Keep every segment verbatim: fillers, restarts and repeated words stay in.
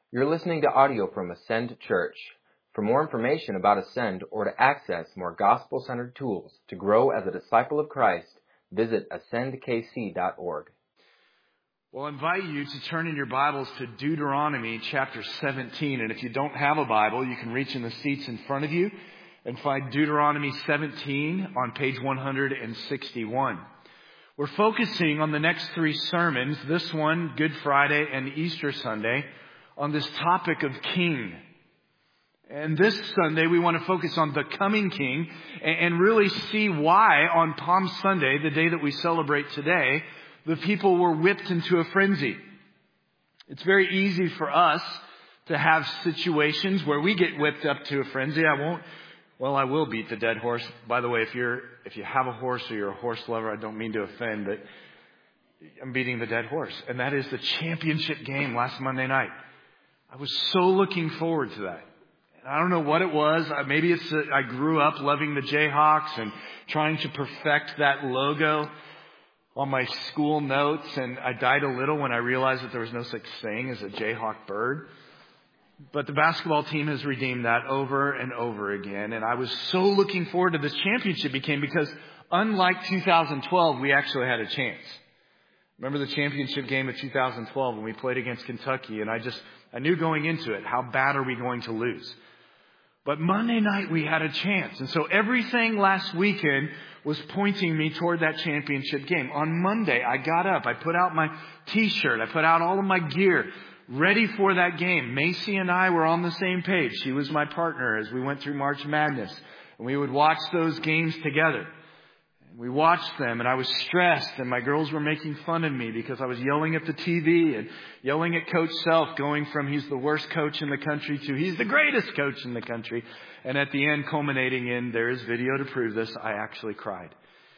You're listening to audio from Ascend Church. For more information about Ascend or to access more gospel-centered tools to grow as a disciple of Christ, visit ascend k c dot org. Well, I invite you to turn in your Bibles to Deuteronomy chapter seventeen. And if you don't have a Bible, you can reach in the seats in front of you and find Deuteronomy seventeen on page one hundred sixty-one. We're focusing on the next three sermons, this one, Good Friday and Easter Sunday, on this topic of King. And this Sunday, we want to focus on the coming King and really see why on Palm Sunday, the day that we celebrate today, the people were whipped into a frenzy. It's very easy for us to have situations where we get whipped up to a frenzy. I won't, well, I will beat the dead horse. By the way, if you're, if you have a horse or you're a horse lover, I don't mean to offend, but I'm beating the dead horse. And that is the championship game last Monday night. I was so looking forward to that. I don't know what it was. Maybe it's that I grew up loving the Jayhawks and trying to perfect that logo on my school notes. And I died a little when I realized that there was no such thing as a Jayhawk bird. But the basketball team has redeemed that over and over again. And I was so looking forward to this championship game because unlike two thousand twelve, we actually had a chance. Remember the championship game of two thousand twelve when we played against Kentucky? And I just, I knew going into it, how bad are we going to lose? But Monday night we had a chance. And so everything last weekend was pointing me toward that championship game. On Monday, I got up, I put out my t-shirt, I put out all of my gear, ready for that game. Macy and I were on the same page. She was my partner as we went through March Madness. And we would watch those games together. We watched them and I was stressed and my girls were making fun of me because I was yelling at the T V and yelling at Coach Self, going from he's the worst coach in the country to he's the greatest coach in the country. And at the end, culminating in, there is video to prove this, I actually cried.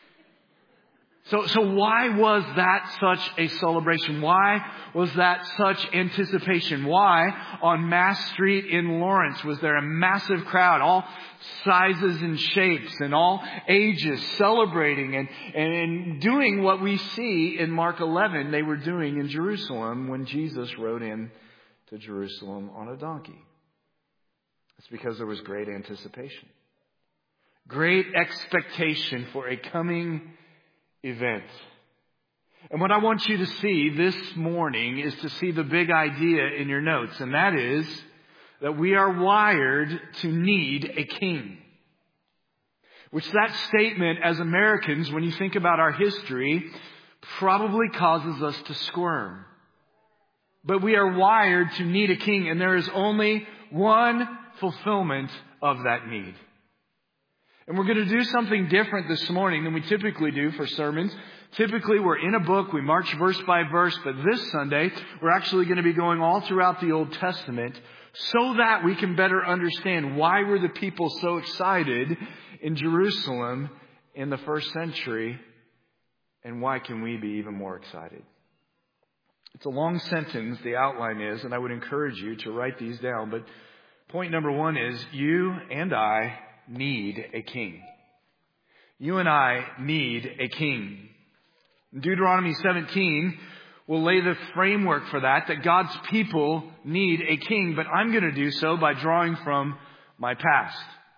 So, so why was that such a celebration? Why was that such anticipation? Why on Mass Street in Lawrence was there a massive crowd, all sizes and shapes and all ages, celebrating and, and doing what we see in Mark eleven they were doing in Jerusalem when Jesus rode in to Jerusalem on a donkey? It's because there was great anticipation. Great expectation for a coming event. And what I want you to see this morning is to see the big idea in your notes, and that is that we are wired to need a king. Which that statement as Americans, when you think about our history, probably causes us to squirm. But we are wired to need a king, and there is only one fulfillment of that need. And we're going to do something different this morning than we typically do for sermons. Typically, we're in a book, we march verse by verse, but this Sunday, we're actually going to be going all throughout the Old Testament so that we can better understand why were the people so excited in Jerusalem in the first century, and why can we be even more excited? It's a long sentence, the outline is, and I would encourage you to write these down, but point number one is you and I need a king. You and I need a king. Deuteronomy seventeen will lay the framework for that, that God's people need a king, but I'm going to do so by drawing from my past.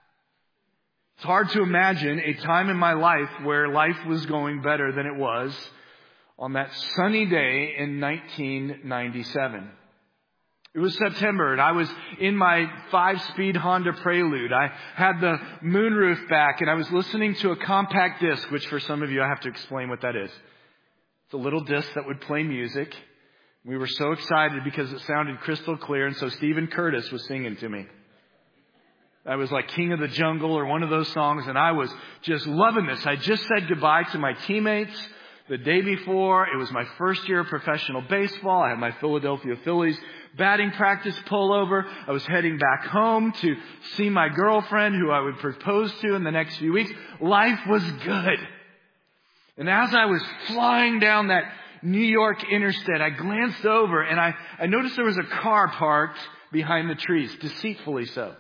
It's hard to imagine a time in my life where life was going better than it was on that sunny day in nineteen ninety-seven. It was September and I was in my five-speed Honda Prelude. I had the moonroof back and I was listening to a compact disc, which for some of you I have to explain what that is. It's a little disc that would play music. We were so excited because it sounded crystal clear, and so Stephen Curtis was singing to me. I was like King of the Jungle or one of those songs, and I was just loving this. I just said goodbye to my teammates the day before. It was my first year of professional baseball. I had my Philadelphia Phillies batting practice pullover. I was heading back home to see my girlfriend who I would propose to in the next few weeks. Life was good. And as I was flying down that New York interstate, I glanced over and I, I noticed there was a car parked behind the trees, deceitfully so.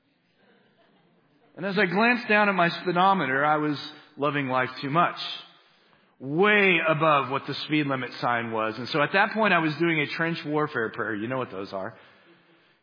And as I glanced down at my speedometer, I was loving life too much. way above what the speed limit sign was. And so at that point, I was doing a trench warfare prayer. You know what those are.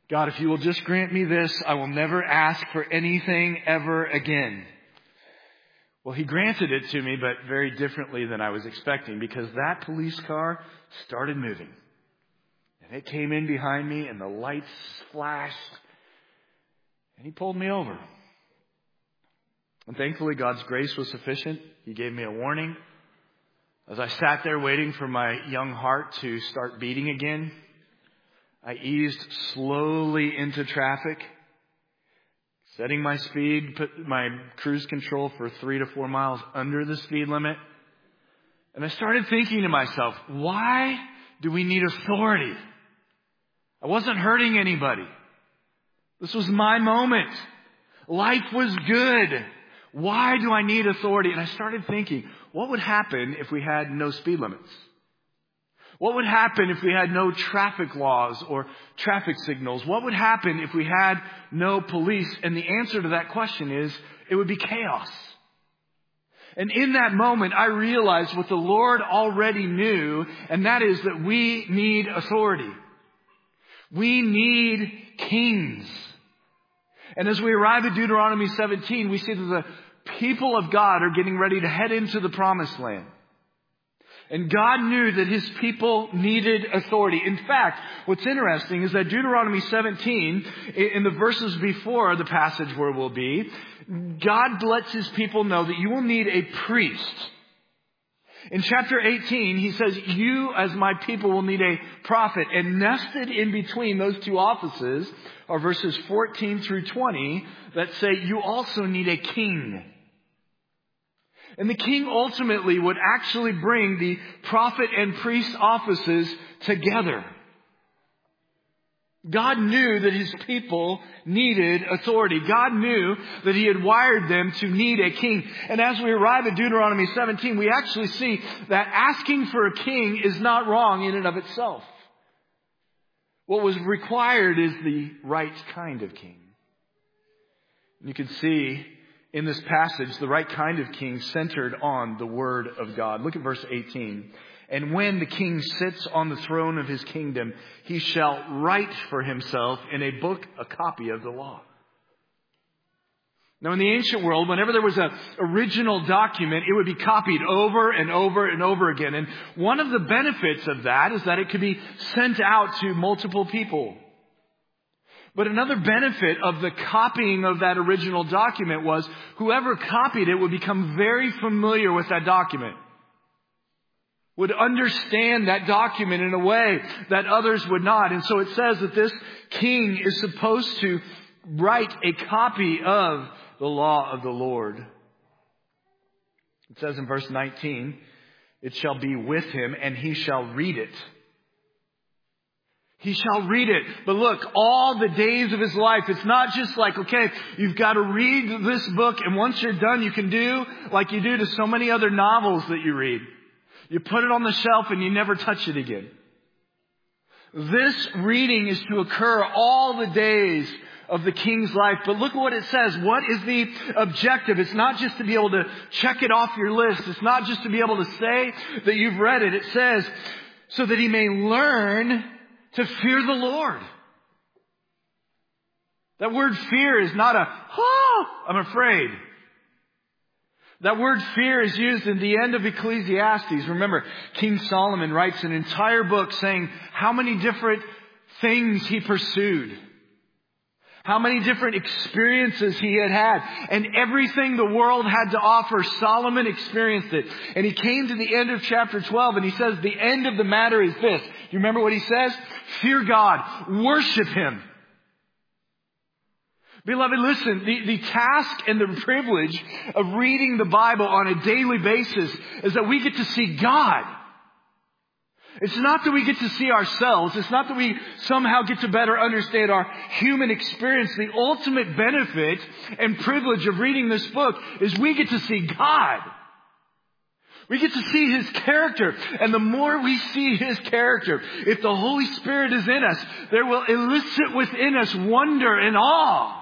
God, if you will just grant me this, I will never ask for anything ever again. Well, he granted it to me, but very differently than I was expecting, because that police car started moving. And it came in behind me, and the lights flashed, and he pulled me over. And thankfully, God's grace was sufficient. He gave me a warning. As I sat there waiting for my young heart to start beating again, I eased slowly into traffic, setting my speed, put my cruise control for three to four miles under the speed limit. And I started thinking to myself, why do we need authority? I wasn't hurting anybody. This was my moment. Life was good. Why do I need authority? And I started thinking, what would happen if we had no speed limits? What would happen if we had no traffic laws or traffic signals? What would happen if we had no police? And the answer to that question is, it would be chaos. And in that moment, I realized what the Lord already knew, and that is that we need authority. We need kings. And as we arrive at Deuteronomy seventeen, we see that the people of God are getting ready to head into the promised land. And God knew that His people needed authority. In fact, what's interesting is that Deuteronomy seventeen, in the verses before the passage where we'll be, God lets His people know that you will need a priest. In chapter eighteen, He says, you as my people will need a prophet. And nested in between those two offices are verses fourteen through twenty that say you also need a king. And the king ultimately would actually bring the prophet and priest offices together. God knew that His people needed authority. God knew that He had wired them to need a king. And as we arrive at Deuteronomy seventeen, we actually see that asking for a king is not wrong in and of itself. What was required is the right kind of king. You can see in this passage the right kind of king centered on the Word of God. Look at verse eighteen. And when the king sits on the throne of his kingdom, he shall write for himself in a book a copy of the law. Now, in the ancient world, whenever there was an original document, it would be copied over and over and over again. And one of the benefits of that is that it could be sent out to multiple people. But another benefit of the copying of that original document was whoever copied it would become very familiar with that document, would understand that document in a way that others would not. And so it says that this king is supposed to write a copy of the law of the Lord. It says in verse nineteen, it shall be with him and he shall read it. He shall read it. But look, all the days of his life, it's not just like, okay, you've got to read this book and once you're done, you can do like you do to so many other novels that you read. You put it on the shelf and you never touch it again. This reading is to occur all the days of the king's life. But look at what it says. What is the objective? It's not just to be able to check it off your list. It's not just to be able to say that you've read it. It says, so that he may learn to fear the Lord. That word fear is not a, oh, I'm afraid. That word fear is used in the end of Ecclesiastes. Remember, King Solomon writes an entire book saying how many different things he pursued. How many different experiences he had had. And everything the world had to offer, Solomon experienced it. And he came to the end of chapter twelve and he says, the end of the matter is this. Do you remember what he says? Fear God. Worship Him. Beloved, listen, the, the task and the privilege of reading the Bible on a daily basis is that we get to see God. It's not that we get to see ourselves. It's not that we somehow get to better understand our human experience. The ultimate benefit and privilege of reading this book is we get to see God. We get to see His character. And the more we see His character, if the Holy Spirit is in us, there will elicit within us wonder and awe.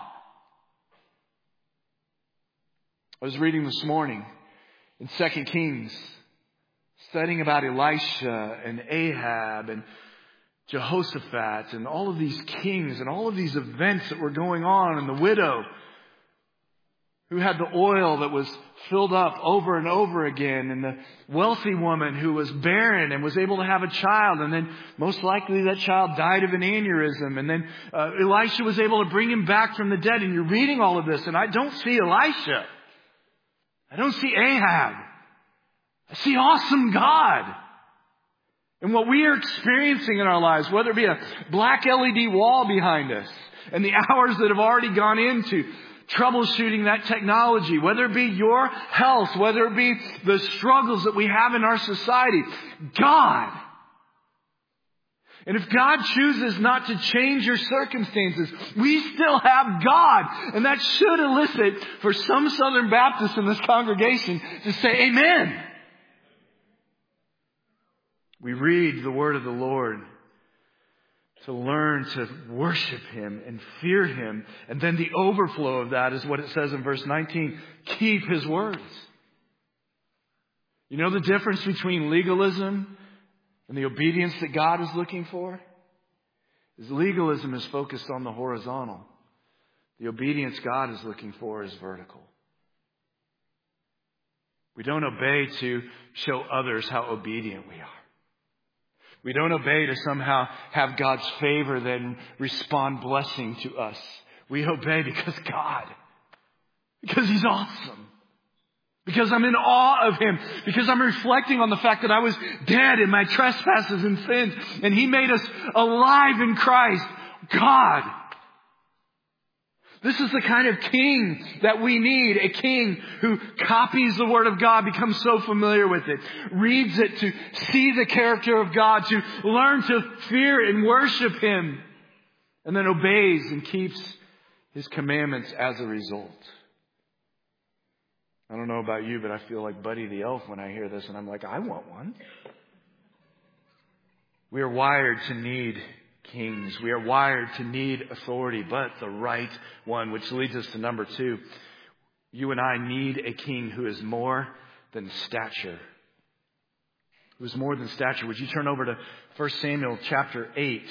I was reading this morning in Second Kings, studying about Elisha and Ahab and Jehoshaphat and all of these kings and all of these events that were going on, and the widow who had the oil that was filled up over and over again, and the wealthy woman who was barren and was able to have a child, and then most likely that child died of an aneurysm, and then uh, Elisha was able to bring him back from the dead. And you're reading all of this, and I don't see Elisha. I don't see Ahab. I see awesome God. And what we are experiencing in our lives, whether it be a black L E D wall behind us and the hours that have already gone into troubleshooting that technology, whether it be your health, whether it be the struggles that we have in our society, God. And if God chooses not to change your circumstances, we still have God. And that should elicit for some Southern Baptists in this congregation to say amen. We read the word of the Lord to learn to worship Him and fear Him. And then the overflow of that is what it says in verse nineteen. Keep His words. You know the difference between legalism and the obedience that God is looking for? Is legalism is focused on the horizontal. The obedience God is looking for is vertical. We don't obey to show others how obedient we are. We don't obey to somehow have God's favor then respond blessing to us. We obey because God. Because He's awesome. Because I'm in awe of Him. Because I'm reflecting on the fact that I was dead in my trespasses and sins, and He made us alive in Christ. God. This is the kind of king that we need. A king who copies the Word of God, becomes so familiar with it, reads it to see the character of God, to learn to fear and worship Him, and then obeys and keeps His commandments as a result. I don't know about you, but I feel like Buddy the Elf when I hear this, and I'm like, I want one. We are wired to need kings. We are wired to need authority, but the right one, which leads us to number two. You and I need a king who is more than stature. Who is more than stature. Would you turn over to First Samuel chapter eight?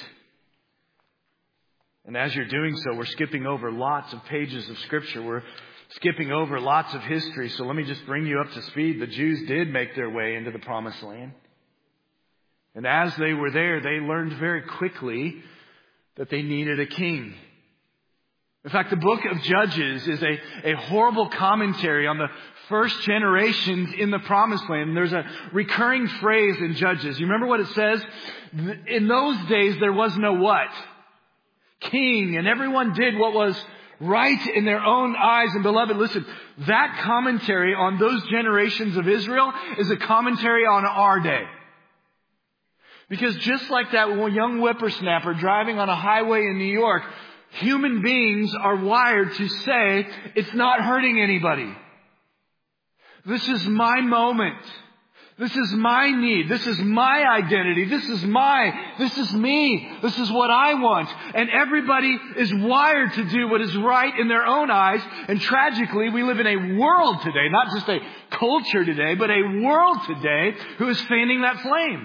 And as you're doing so, we're skipping over lots of pages of Scripture. We're skipping over lots of history. So let me just bring you up to speed. The Jews did make their way into the Promised Land. And as they were there, they learned very quickly that they needed a king. In fact, the book of Judges is a, a horrible commentary on the first generations in the Promised Land. And there's a recurring phrase in Judges. You remember what it says? In those days, there was no what? King. And everyone did what was right in their own eyes. And beloved, listen, that commentary on those generations of Israel is a commentary on our day. Because just like that young whippersnapper driving on a highway in New York, human beings are wired to say, it's not hurting anybody. This is my moment. This is my need. This is my identity. This is my, this is me. This is what I want. And everybody is wired to do what is right in their own eyes. And tragically, we live in a world today, not just a culture today, but a world today who is fanning that flame.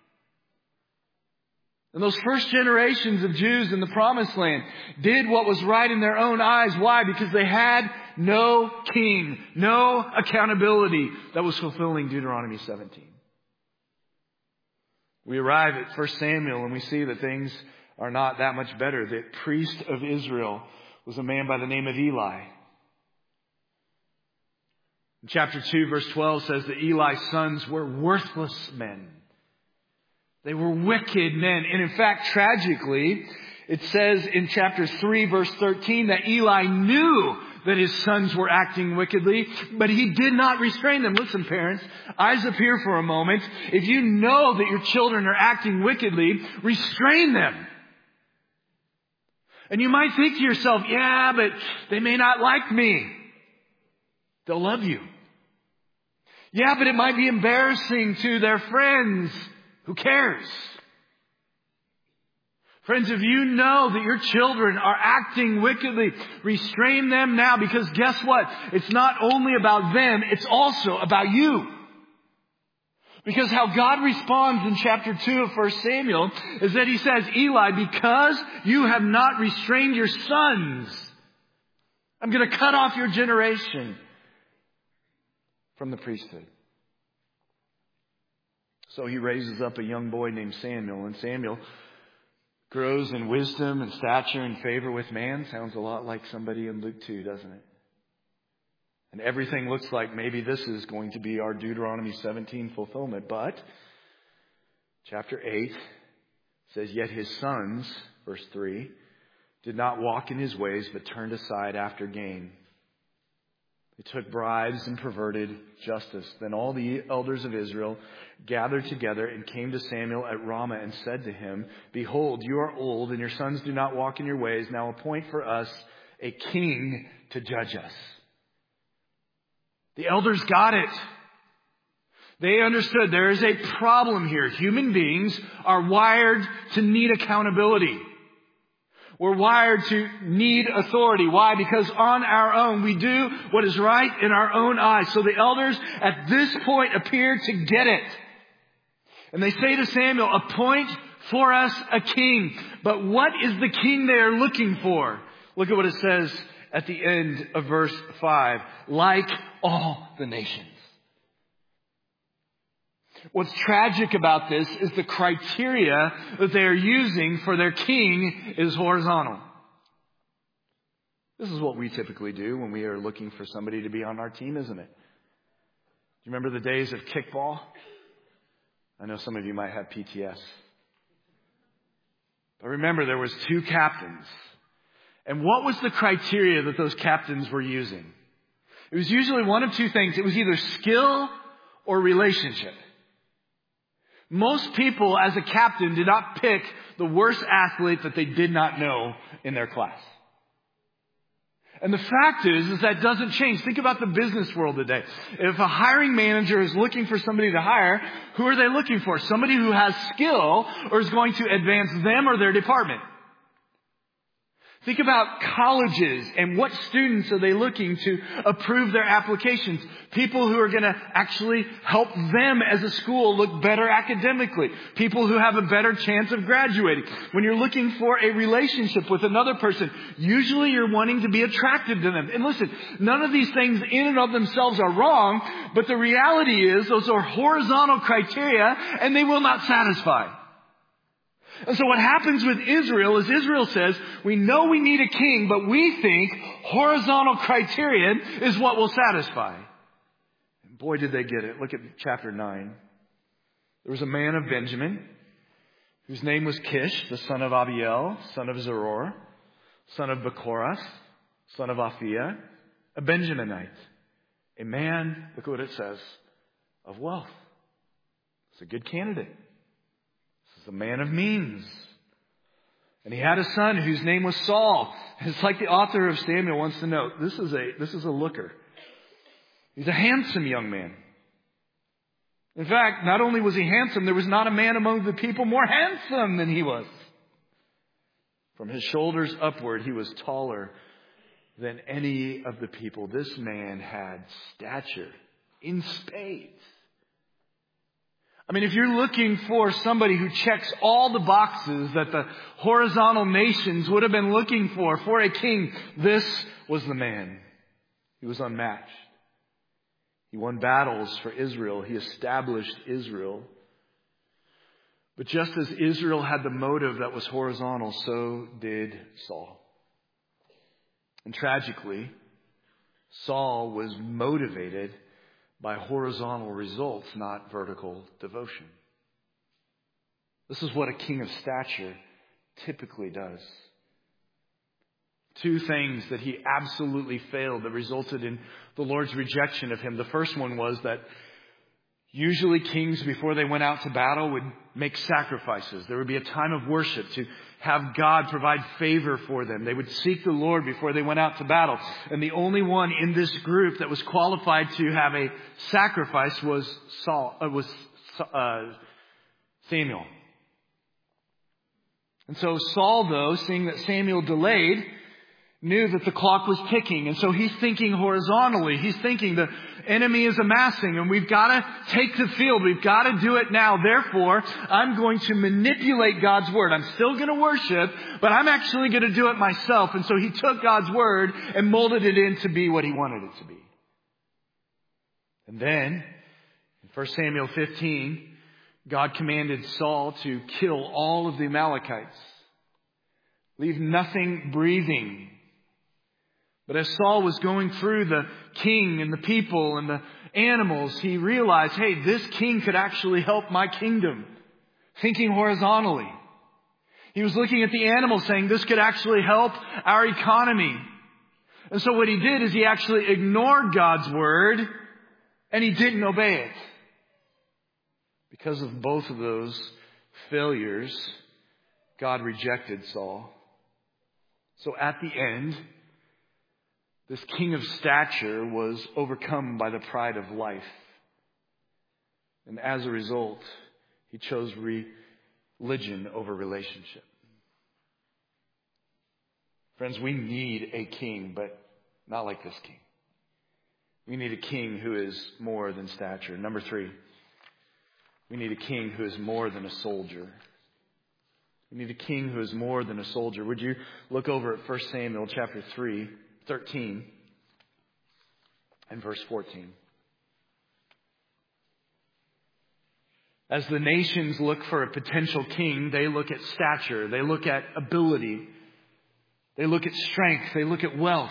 And those first generations of Jews in the Promised Land did what was right in their own eyes. Why? Because they had no king, no accountability that was fulfilling Deuteronomy seventeen. We arrive at First Samuel and we see that things are not that much better. The priest of Israel was a man by the name of Eli. Chapter two, verse twelve says that Eli's sons were worthless men. They were wicked men. And in fact, tragically, it says in chapter three, verse thirteen, that Eli knew that his sons were acting wickedly, but he did not restrain them. Listen, parents, eyes up here for a moment. If you know that your children are acting wickedly, restrain them. And you might think to yourself, yeah, but they may not like me. They'll love you. Yeah, but it might be embarrassing to their friends. Who cares? Friends, if you know that your children are acting wickedly, restrain them now, because guess what? It's not only about them, it's also about you. Because how God responds in chapter two of First Samuel is that he says, Eli, because you have not restrained your sons, I'm going to cut off your generation from the priesthood. So he raises up a young boy named Samuel, and Samuel grows in wisdom and stature and favor with man. Sounds a lot like somebody in Luke two, doesn't it? And everything looks like maybe this is going to be our Deuteronomy seventeen fulfillment. But chapter eight says, yet his sons, verse three, did not walk in his ways, but turned aside after gain. They took bribes and perverted justice. Then all the elders of Israel gathered together and came to Samuel at Ramah and said to him, behold, you are old and your sons do not walk in your ways. Now appoint for us a king to judge us. The elders got it. They understood there is a problem here. Human beings are wired to need accountability. We're wired to need authority. Why? Because on our own, we do what is right in our own eyes. So the elders at this point appear to get it. And they say to Samuel, appoint for us a king. But what is the king they are looking for? Look at what it says at the end of verse five. Like all the nations. What's tragic about this is the criteria that they are using for their king is horizontal. This is what we typically do when we are looking for somebody to be on our team, isn't it? Do you remember the days of kickball? I know some of you might have P T S. But remember, there was two captains. And what was the criteria that those captains were using? It was usually one of two things. It was either skill or relationship. Most people, as a captain, did not pick the worst athlete that they did not know in their class. And the fact is, is that doesn't change. Think about the business world today. If a hiring manager is looking for somebody to hire, who are they looking for? Somebody who has skill or is going to advance them or their department. Think about colleges and what students are they looking to approve their applications. People who are going to actually help them as a school look better academically. People who have a better chance of graduating. When you're looking for a relationship with another person, usually you're wanting to be attracted to them. And listen, none of these things in and of themselves are wrong, but the reality is those are horizontal criteria and they will not satisfy. And so what happens with Israel is Israel says, we know we need a king, but we think horizontal criterion is what will satisfy. And boy, did they get it. Look at chapter nine. There was a man of Benjamin whose name was Kish, the son of Abiel, son of Zeror, son of Bechorath, son of Aphiah, a Benjaminite. A man, look at what it says, of wealth. It's a good candidate. A man of means. And he had a son whose name was Saul. It's like the author of Samuel wants to note. This is a, this is a looker. He's a handsome young man. In fact, not only was he handsome, there was not a man among the people more handsome than he was. From his shoulders upward, he was taller than any of the people. This man had stature in spades. I mean, if you're looking for somebody who checks all the boxes that the horizontal nations would have been looking for, for a king, this was the man. He was unmatched. He won battles for Israel. He established Israel. But just as Israel had the motive that was horizontal, so did Saul. And tragically, Saul was motivated by horizontal results, not vertical devotion. This is what a king of stature typically does. Two things that he absolutely failed that resulted in the Lord's rejection of him. The first one was that usually kings, before they went out to battle, would make sacrifices. There would be a time of worship to have God provide favor for them. They would seek the Lord before they went out to battle. And the only one in this group that was qualified to have a sacrifice was Saul, uh, was uh, Samuel. And so Saul, though, seeing that Samuel delayed, knew that the clock was ticking. And so he's thinking horizontally. He's thinking the enemy is amassing and we've got to take the field. We've got to do it now. Therefore, I'm going to manipulate God's word. I'm still going to worship, but I'm actually going to do it myself. And so he took God's word and molded it in to be what he wanted it to be. And then, in First Samuel fifteen, God commanded Saul to kill all of the Amalekites. Leave nothing breathing. But as Saul was going through the king and the people and the animals, he realized, hey, this king could actually help my kingdom. Thinking horizontally. He was looking at the animals saying, this could actually help our economy. And so what he did is he actually ignored God's word and he didn't obey it. Because of both of those failures, God rejected Saul. So at the end, this king of stature was overcome by the pride of life. And as a result, he chose religion over relationship. Friends, we need a king, but not like this king. We need a king who is more than stature. Number three, we need a king who is more than a soldier. We need a king who is more than a soldier. Would you look over at First Samuel chapter three, thirteen and verse fourteen. As the nations look for a potential king, they look at stature, they look at ability, they look at strength, they look at wealth.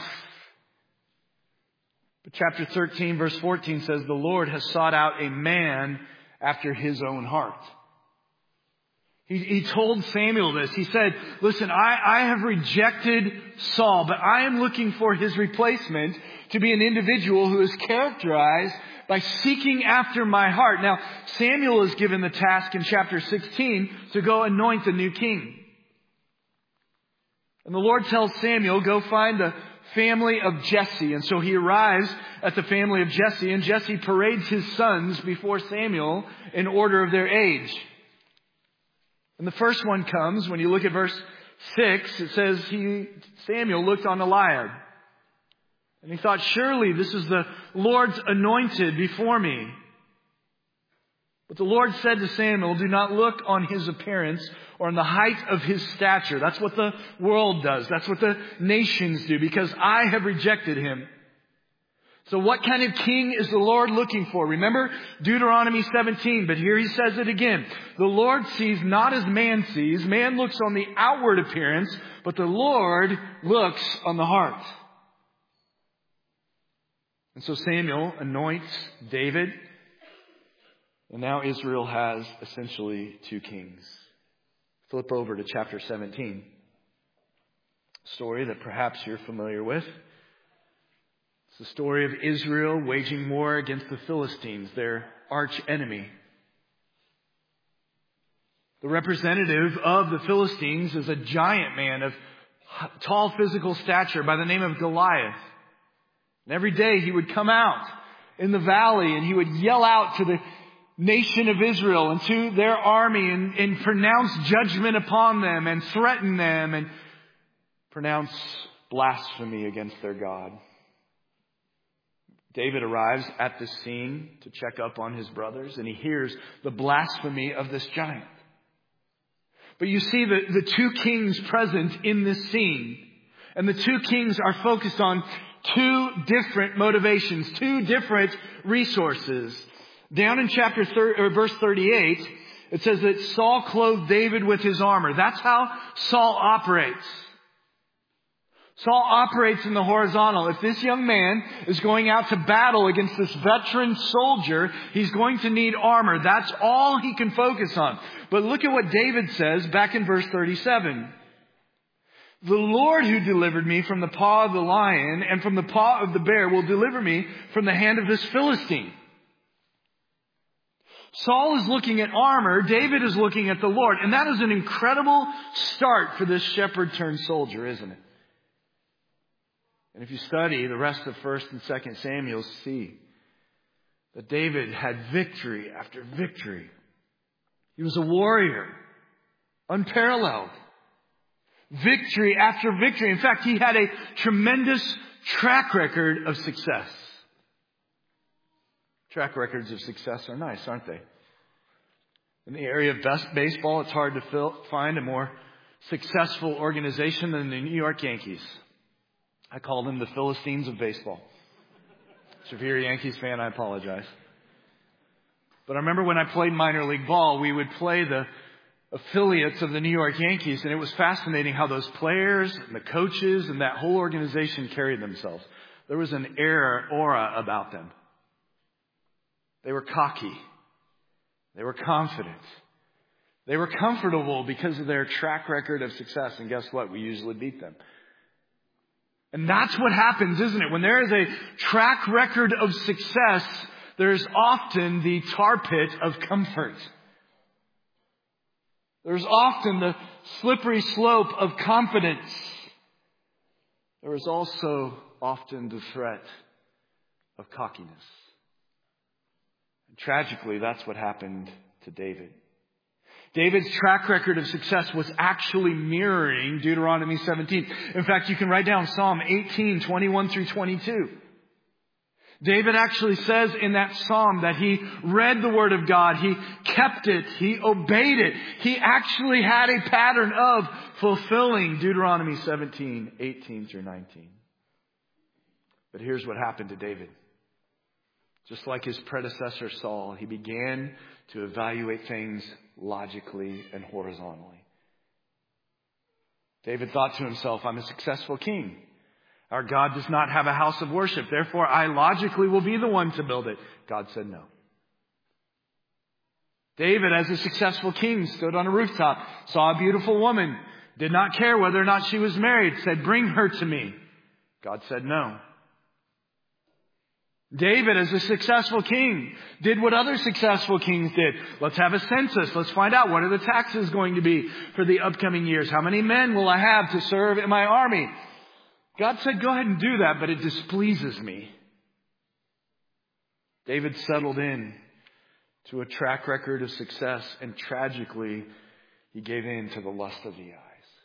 But chapter thirteen, verse fourteen says, the Lord has sought out a man after his own heart. He, he told Samuel this. He said, listen, I, I have rejected Saul, but I am looking for his replacement to be an individual who is characterized by seeking after my heart. Now, Samuel is given the task in chapter sixteen to go anoint the new king. And the Lord tells Samuel, go find the family of Jesse. And so he arrives at the family of Jesse, and Jesse parades his sons before Samuel in order of their age. And the first one comes, when you look at verse six, it says, he, Samuel looked on Eliab. And he thought, surely this is the Lord's anointed before me. But the Lord said to Samuel, do not look on his appearance or on the height of his stature. That's what the world does. That's what the nations do, because I have rejected him. So what kind of king is the Lord looking for? Remember Deuteronomy seventeen, but here he says it again. The Lord sees not as man sees. Man looks on the outward appearance, but the Lord looks on the heart. And so Samuel anoints David. And now Israel has essentially two kings. Flip over to chapter seventeen. A story that perhaps you're familiar with. It's the story of Israel waging war against the Philistines, their arch enemy. The representative of the Philistines is a giant man of tall physical stature by the name of Goliath. And every day he would come out in the valley and he would yell out to the nation of Israel and to their army and, and pronounce judgment upon them and threaten them and pronounce blasphemy against their God. David arrives at the scene to check up on his brothers, and he hears the blasphemy of this giant. But you see the, the two kings present in this scene. And the two kings are focused on two different motivations, two different resources. Down in chapter thirty, or verse thirty-eight, it says that Saul clothed David with his armor. That's how Saul operates. Saul operates in the horizontal. If this young man is going out to battle against this veteran soldier, he's going to need armor. That's all he can focus on. But look at what David says back in verse thirty-seven. The Lord who delivered me from the paw of the lion and from the paw of the bear will deliver me from the hand of this Philistine. Saul is looking at armor. David is looking at the Lord. And that is an incredible start for this shepherd turned soldier, isn't it? And if you study the rest of First and Second Samuel, see that David had victory after victory. He was a warrior, unparalleled. victory after victory. In fact, he had a tremendous track record of success. Track records of success are nice, aren't they? In the area of best baseball, it's hard to fill, find a more successful organization than the New York Yankees. I call them the Philistines of baseball. So if you're a Yankees fan, I apologize. But I remember when I played minor league ball, we would play the affiliates of the New York Yankees, and it was fascinating how those players and the coaches and that whole organization carried themselves. There was an air, aura about them. They were cocky. They were confident. They were comfortable because of their track record of success. And guess what? We usually beat them. And that's what happens, isn't it? When there is a track record of success, there's often the tar pit of comfort. There's often the slippery slope of confidence. There is also often the threat of cockiness. And tragically, that's what happened to David. David's track record of success was actually mirroring Deuteronomy seventeen. In fact, you can write down Psalm eighteen, twenty-one through twenty-two. David actually says in that psalm that he read the Word of God, he kept it, he obeyed it. He actually had a pattern of fulfilling Deuteronomy seventeen, eighteen through nineteen. But here's what happened to David. Just like his predecessor Saul, he began to evaluate things logically and horizontally. David thought to himself, I'm a successful king. Our God does not have a house of worship. Therefore, I logically will be the one to build it. God said no. David, as a successful king, stood on a rooftop, saw a beautiful woman, did not care whether or not she was married, said, bring her to me. God said no. David, as a successful king, did what other successful kings did. Let's have a census. Let's find out what are the taxes going to be for the upcoming years. How many men will I have to serve in my army? God said, go ahead and do that, but it displeases me. David settled in to a track record of success, and tragically, he gave in to the lust of the eyes.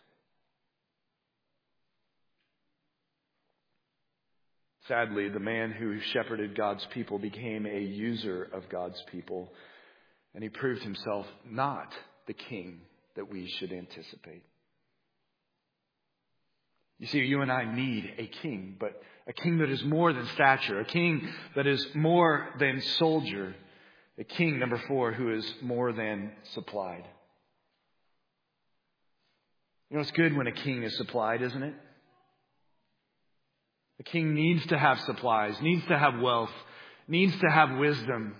Sadly, the man who shepherded God's people became a user of God's people, and he proved himself not the king that we should anticipate. You see, you and I need a king, but a king that is more than stature, a king that is more than soldier, a king, number four, who is more than supplied. You know, it's good when a king is supplied, isn't it? A king needs to have supplies, needs to have wealth, needs to have wisdom,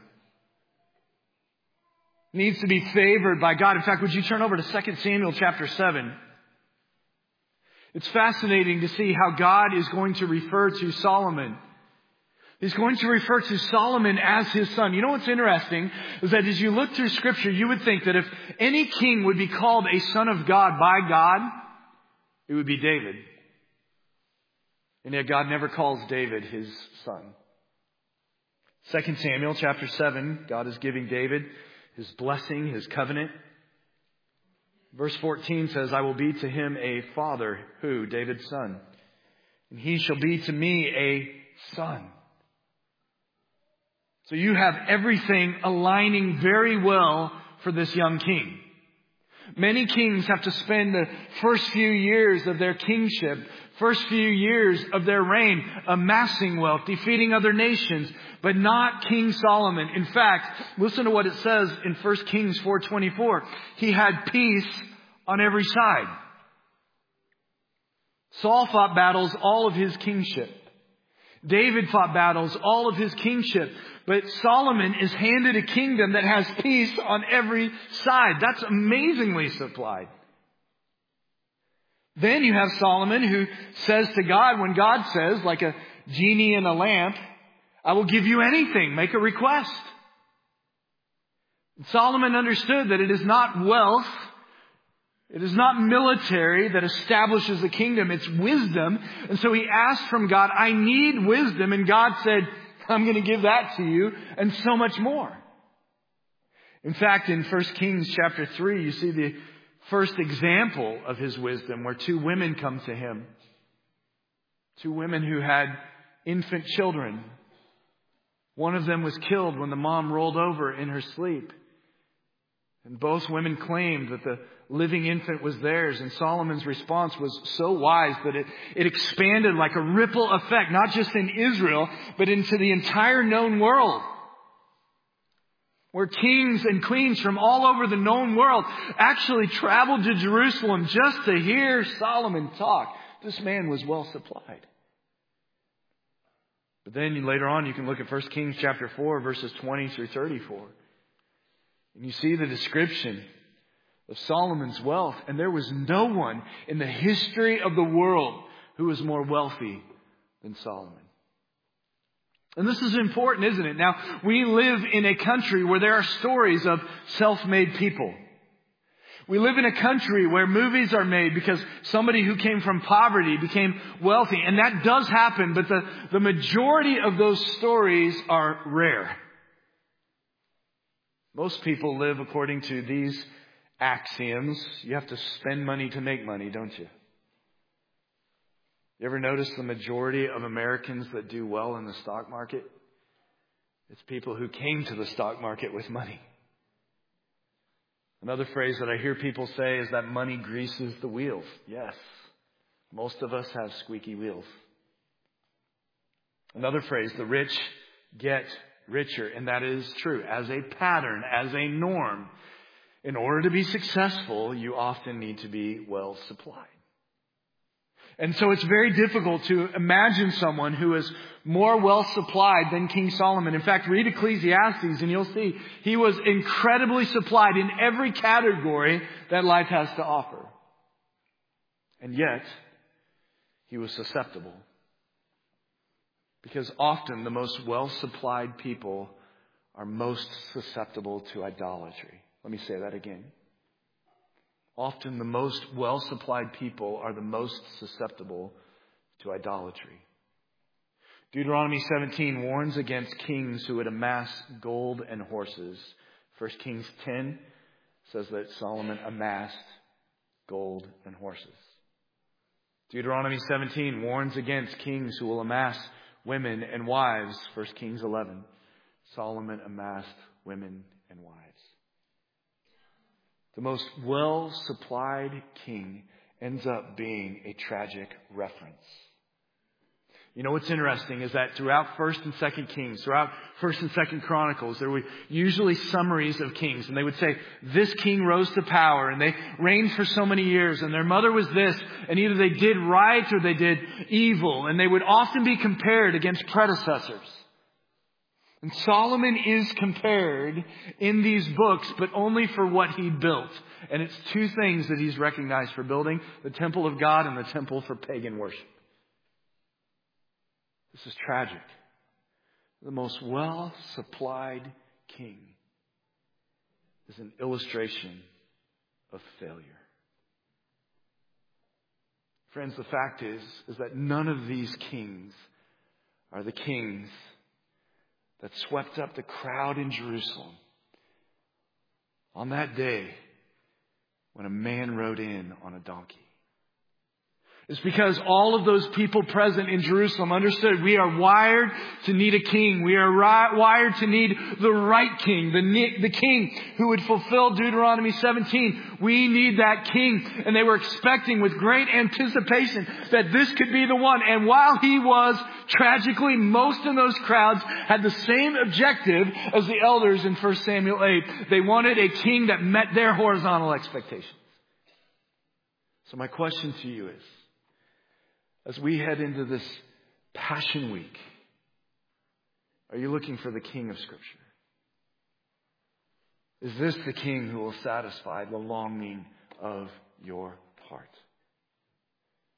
needs to be favored by God. In fact, would you turn over to Second Samuel chapter seven? It's fascinating to see how God is going to refer to Solomon. He's going to refer to Solomon as his son. You know what's interesting is that as you look through Scripture, you would think that if any king would be called a son of God by God, it would be David. And yet God never calls David his son. Second Samuel chapter seven, God is giving David his blessing, his covenant. Verse fourteen says, I will be to him a father, who? David's son. And he shall be to me a son. So you have everything aligning very well for this young king. Many kings have to spend the first few years of their kingship, first few years of their reign, amassing wealth, defeating other nations, but not King Solomon. In fact, listen to what it says in First Kings four twenty-four. He had peace on every side. Saul fought battles all of his kingship. David fought battles all of his kingship. But Solomon is handed a kingdom that has peace on every side. That's amazingly supplied. Then you have Solomon who says to God, when God says, like a genie in a lamp, I will give you anything, make a request. Solomon understood that it is not wealth, it is not military that establishes a kingdom, it's wisdom. And so he asked from God, I need wisdom. And God said, I'm going to give that to you and so much more. In fact, in First Kings chapter three, you see the first example of his wisdom, where two women come to him. Two women who had infant children. One of them was killed when the mom rolled over in her sleep. And both women claimed that the living infant was theirs. And Solomon's response was so wise that it, it expanded like a ripple effect, not just in Israel, but into the entire known world. Where kings and queens from all over the known world actually traveled to Jerusalem just to hear Solomon talk. This man was well supplied. But then later on you can look at First Kings chapter four, verses twenty through thirty-four. And you see the description of Solomon's wealth. And there was no one in the history of the world who was more wealthy than Solomon. And this is important, isn't it? Now, we live in a country where there are stories of self-made people. We live in a country where movies are made because somebody who came from poverty became wealthy. And that does happen, but the, the majority of those stories are rare. Most people live according to these axioms. You have to spend money to make money, don't you? You ever notice the majority of Americans that do well in the stock market? It's people who came to the stock market with money. Another phrase that I hear people say is that money greases the wheels. Yes, most of us have squeaky wheels. Another phrase, the rich get richer. And that is true. As a pattern, as a norm, in order to be successful, you often need to be well supplied. And so it's very difficult to imagine someone who is more well supplied than King Solomon. In fact, read Ecclesiastes and you'll see he was incredibly supplied in every category that life has to offer. And yet, he was susceptible. Because often the most well-supplied people are most susceptible to idolatry. Let me say that again. Often the most well-supplied people are the most susceptible to idolatry. Deuteronomy seventeen warns against kings who would amass gold and horses. First Kings ten says that Solomon amassed gold and horses. Deuteronomy seventeen warns against kings who will amass women and wives. First Kings eleven. Solomon amassed women and wives. The most well-supplied king ends up being a tragic reference. You know what's interesting is that throughout First and Second Kings, throughout First and Second Chronicles, there were usually summaries of kings. And they would say, this king rose to power and they reigned for so many years and their mother was this. And either they did right or they did evil. And they would often be compared against predecessors. And Solomon is compared in these books, but only for what he built. And it's two things that he's recognized for building: the temple of God and the temple for pagan worship. This is tragic. The most well-supplied king is an illustration of failure. Friends, the fact is, is that none of these kings are the kings that swept up the crowd in Jerusalem on that day when a man rode in on a donkey. It's because all of those people present in Jerusalem understood we are wired to need a king. We are ri- wired to need the right king, the, the king who would fulfill Deuteronomy seventeen. We need that king. And they were expecting with great anticipation that this could be the one. And while he was, tragically, most of those crowds had the same objective as the elders in First Samuel eight. They wanted a king that met their horizontal expectations. So my question to you is, as we head into this Passion Week, are you looking for the King of Scripture? Is this the King who will satisfy the longing of your heart?